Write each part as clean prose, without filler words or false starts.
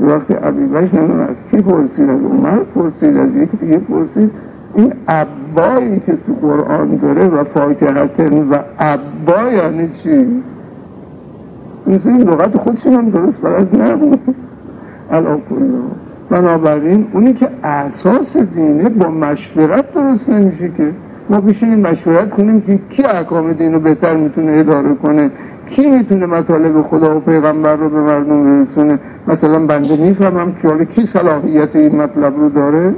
وقتی ابیبکر از کی پرسید؟ از عمر پرسید، از یکی دیگه پرسید. این ابایی که تو قرآن داره و فاکهتن و ابا یعنی چی؟ مثل این لغت خودشون هم درست بلد نبود. علا کله. بنابراین اونی که اساس دینه با مشورت درست نمیشه که ما بشینیم مشورت کنیم که کی احکام دین رو بهتر میتونه اداره کنه، کی میتونه مطالب خدا و پیغمبر رو به مردم برسونه. مثلا بنده میفهمم که حالا کی صلاحیت این مطلب رو داره.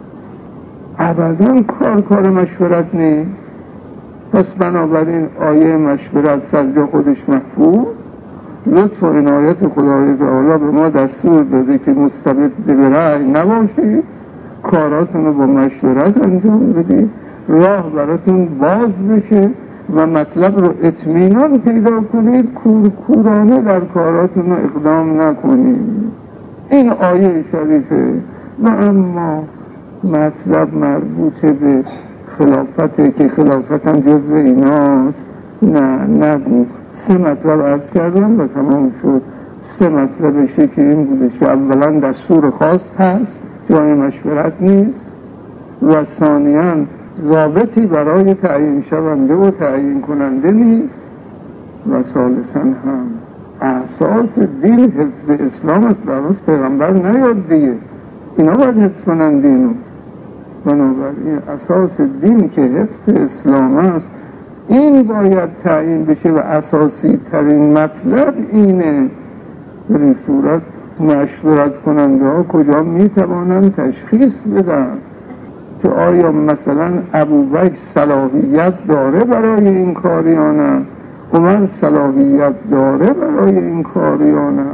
ابدا کار مشورت نیست. پس بنابراین آیه مشورت سرجا خودش محفوظ. لطف و عنایت خدای تعالی به ما دستور داده که مستبد به رأی نباشید، کاراتون رو با مشورت انجام بدید، راه براتون باز بشه و مطلب رو اطمینان پیدا کنید، کورکورانه در کاراتون رو اقدام نکنید. این آیه شریفه. و اما مطلب مربوط به خلافته که خلافت هم جزو ایناست، نه نگو. 3 مطلب عرض کردم و تمام شد. 3 مطلبش که این بوده که اولا دستور خاص هست، جای مشورت نیست، و ثانیاً ضابطی برای تعیین شونده و تعیین کننده نیست، و ثالثاً هم اساس دین حفظ اسلام است. برای پیغمبر نیاد دیگه، اینا باید حفظ کنن دینو. بنابراین اساس دین که حفظ اسلام است این باید تعیین بشه و اساسی ترین مطلب اینه. در این صورت مشورت کننده ها کجا میتوانند تشخیص بدن که آیا مثلا ابوبکر صلاحیت داره برای این کار یا نه، عمر صلاحیت داره برای این کار یا نه.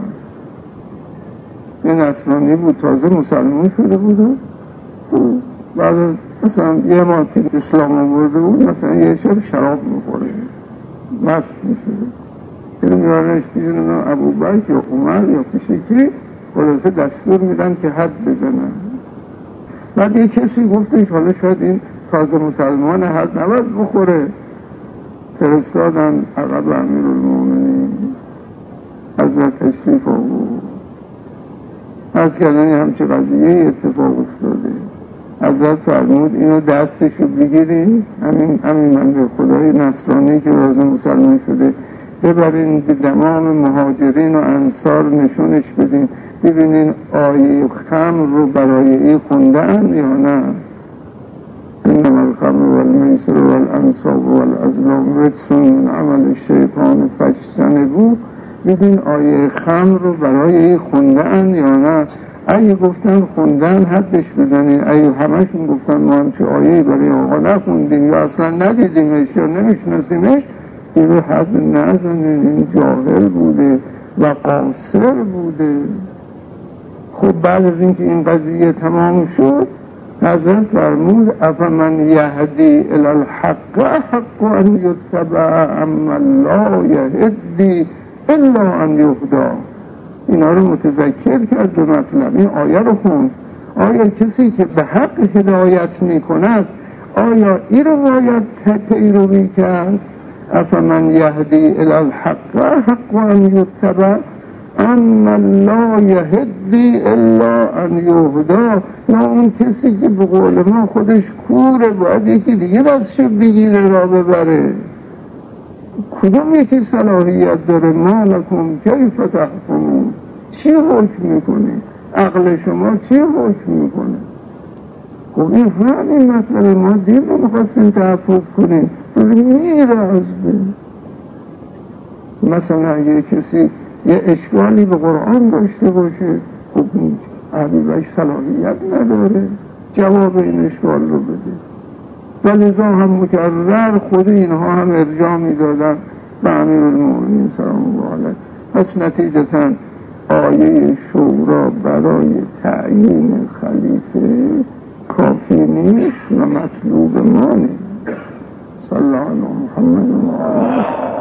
این نصرانی بود، تازه مسلمان شده بود، بعد مثلا یه ماه که اسلام آورده بود مثلا یه شب شراب میخوره، مست میشه، اینو میارنش بیرون ابوبکر یا عمر یا پیشکی، خلاصه دستور میدن که حد بزنن. بعد یه کسی گفتش حالا شاید این تازه مسلمان حد نباید بخوره، فرستادن عقب امیرالمومنین حضرت تشریف آورد، عرض کردن همچه قضیه اتفاق افتاده. حضرت فرمود اینو دستشو بگیرین، همین من به خدای نصرانی که لازم مسلمان شده ببرین به تمام مهاجرین و انصار نشونش بدین، ببینین آیه خمر رو برای این خوندن یا نه. انما الخمر والمیسر والانصاب والازلام رجس من عمل الشیطان فاجتنبوه. ببین آیه خمر رو برای این خوندن یا نه. اگه گفتن خوندن حدش بزنین، اگه همشون گفتن ما همچه آیه برای آقا نخوندیم یا اصلا ندیدیمش یا نمیشناسیمش، این رو حد نزنین، این جاهل بوده و قاصر بوده. خب بعد از اینکه این قضیه تمام شد حضرت فرمود افمن یهدی الی الحق حق ان یتبع اما لا یهدی الا ان یهدی. اینا رو متذکر کرد به مطلب. این آیه رو خوند. آیا کسی که به حق هدایت میکند آیا این رو باید پیروی کرد؟ افمن یهدی الی الحق حق ان یتبع اما لا یهدی الا ان یهدی. نه اون کسی که به قول ما خودش کوره باید یکی دیگه دستشو بگیره را ببره. کدوم یکی صلاحیت داره؟ ما لکم کیف تحکمون، چی حکم میکنه؟ عقل شما چی حکم میکنه؟ خب این همین مطلب ما دین رو میخواستیم تحفظ کنیم، میره از بین. مثلا اگه کسی یه اشکالی به قرآن داشته باشه، خب ابوبکر صلاحیت نداره جواب این اشکال رو بده، ولذا هم مکرر خود اینها هم ارجاع میدادن به امیرالمومنین سلام الله علیه. پس نتیجتا آیه شورا برای تعیین خلیفه کافی نیست و مطلوب ما نیست. صلی الله علی محمد و آله.